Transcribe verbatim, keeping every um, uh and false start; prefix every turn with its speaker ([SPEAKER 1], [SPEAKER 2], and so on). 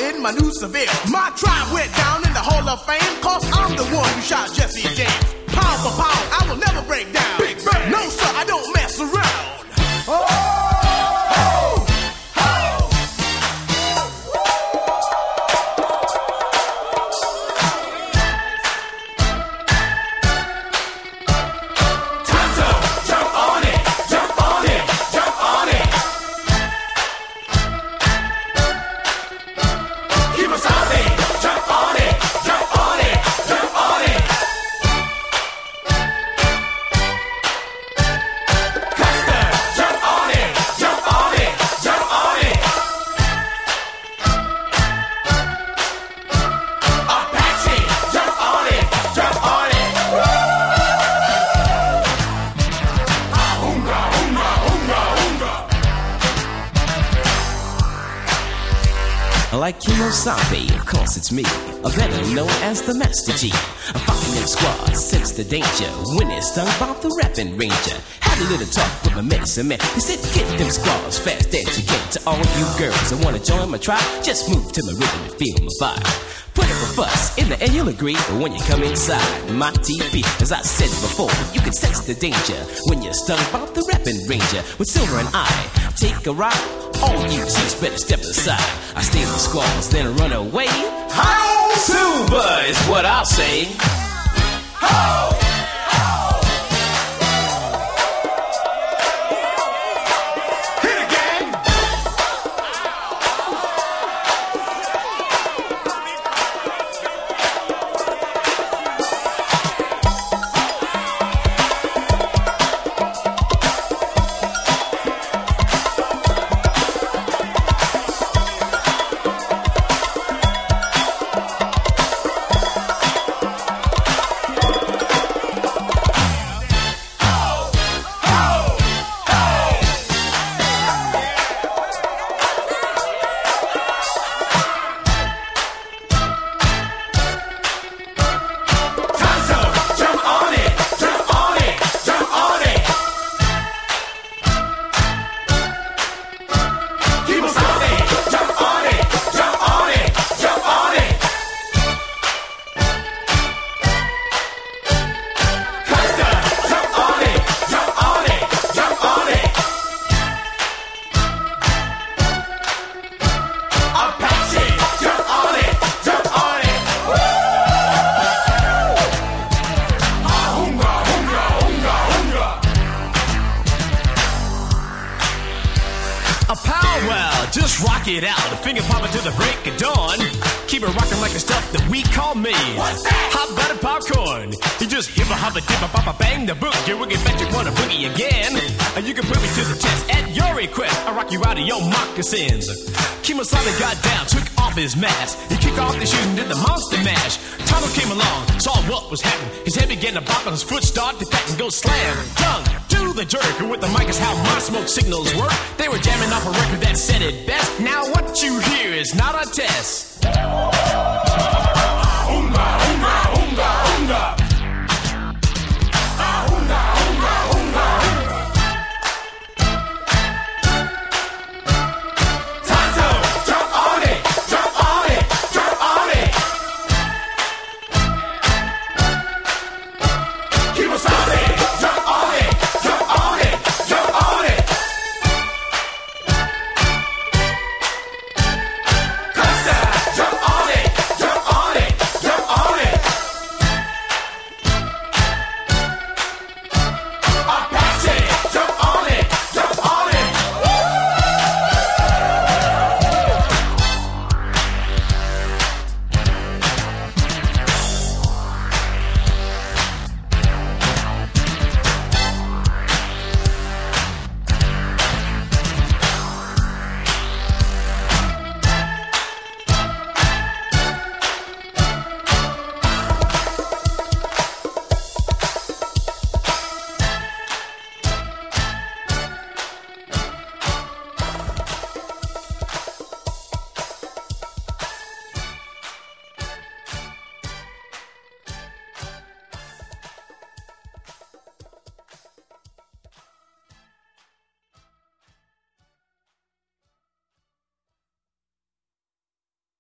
[SPEAKER 1] in my new Seville. My tribe went down in the Hall of Fame, cause I'm the one who shot Jesse James. Pound for pound, I will never break down. Big bang. No, sir, I don't mess around. Oh!
[SPEAKER 2] Like Kemosabe, of course it's me, or better known as the Master G. I'm fucking them squads, sense the danger, when it's stung by the rapping ranger. Had a little talk with my medicine man, he said get them squads fast as you can. To all you girls that wanna join my tribe, just move to my rhythm and feel my vibe. Put up a fuss, in the end you'll agree, but when you come inside my T V, as I said before, you can sense the danger when you're stung by the rapping ranger. With Silver and I, take a ride, all you chicks better step aside. I stay in the squalls, then run away. Ho! Silver is what I'll say. Ho!
[SPEAKER 3] It out, a finger popping to the break of dawn. Keep it rocking like the stuff that we call me. What's that? Hot butter popcorn. You just hip a hop a dip a pop a bang the boogie woogie, bet you wanna boogie again. And you can put me to the test at your request. I rock you out of your moccasins. Kemosabe got down, took off his mask. He kicked off the shoes and did the monster mash. Tonto came along, saw what was happening. His head began to bop and his foot started to pat and go slam. Tongue to the jerk, and with the mic is how my smoke signals work. They were jamming off a record that said it best. Now what you hear is not a test.